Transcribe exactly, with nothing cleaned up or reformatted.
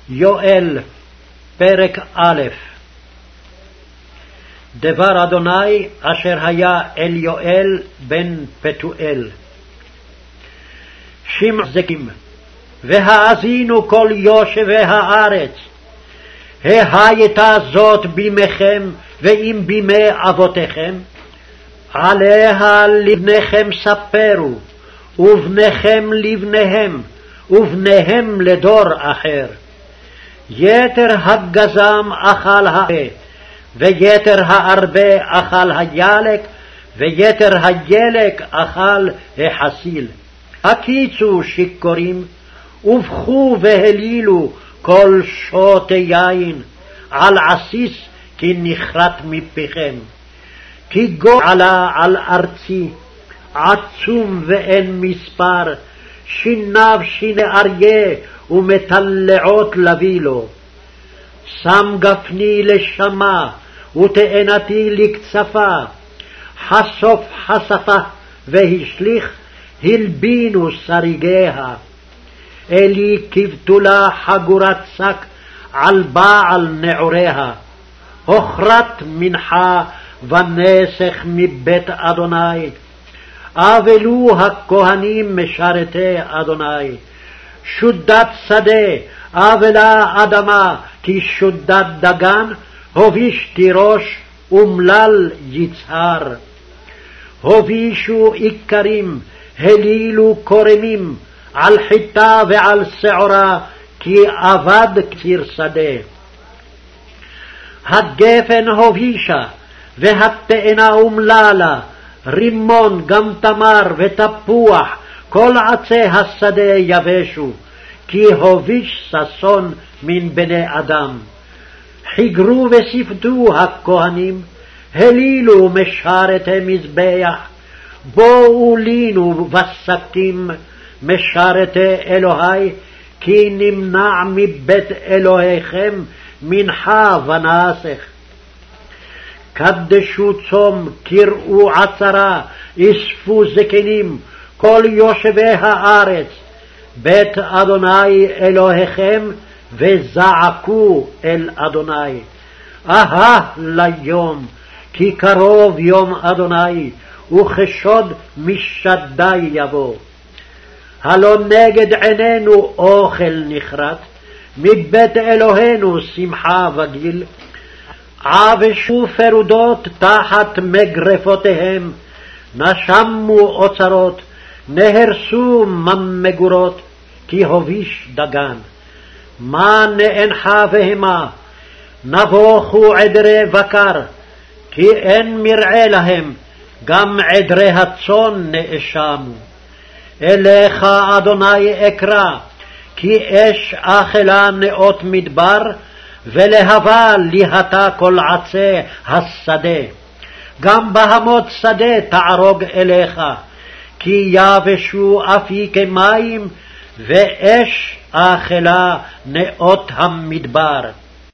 יואל, פרק א'. דבר אדוני אשר היה אל יואל בן פתואל. שמעו זקים, והאזינו כל יושבי הארץ, ההייתה זאת בימיכם ואם בימי אבותיכם, עליה לבניכם ספרו, ובניכם לבניהם, ובניהם לדור אחר. יתר הגזם אכל הפה, ויתר הארבה אכל הילק, ויתר הילק אכל החסיל. הקיצו שיכורים, ובכו והלילו כל שותי יין, על עסיס כי נכרת מפיכם. כי גועלה על ארצי, עצום ואין מספר, שיניו שיני אריה, ומטלעות לביא לו. שם גפני לשמה, ותאנתי לקצפה, חשוף חשפה, והשליך, הלבינו שריגיה. אלי כבתולה חגורת שק, על בעל נעוריה. הוכרת מנחה ונסך מבית אדוני. אבלו הכהנים משרתי אדוני. שודת שדה, אבלה אדמה, כי שודת דגן, הוביש תירוש, ומלל יצהר. הובישו איכרים, הלילו קורמים, על חיטה ועל שעורה, כי אבד קציר שדה. הגפן הובישה, והתאנה אומללה, רימון גם תמר ותפוח, כל עצי השדה יבשו, כי הוביש ששון מן בני אדם. חיגרו וספדו הכהנים, הלילו משרתי מזבח, בואו לינו בשקים משרתי אלוהי, כי נמנע מבית אלוהיכם מנחה ונסך. קדשו צום, קראו עצרה, אספו זקנים, כל יושבי הארץ, בית אדוני אלוהיכם, וזעקו אל אדוני. אהה ליום, כי קרוב יום אדוני, וכשוד משדי יבוא. הלא נגד עינינו אוכל נכרת, מבית אלוהינו שמחה וגיל. עבשו פרודות תחת מגרפותיהם, נשמו אוצרות, נהרסו ממגורות, כי הוביש דגן. מה נאנחה בהמה, נבוכו עדרי בקר, כי אין מרעה להם, גם עדרי הצאן נאשמו. אליך אדוני אקרא, כי אש אכלה נאות מדבר, ולהבה ליהתה כל עצי השדה. גם בהמות שדה תערוג אליך, כי יבשו אפיקי מים, ואש אכלה נאות המדבר.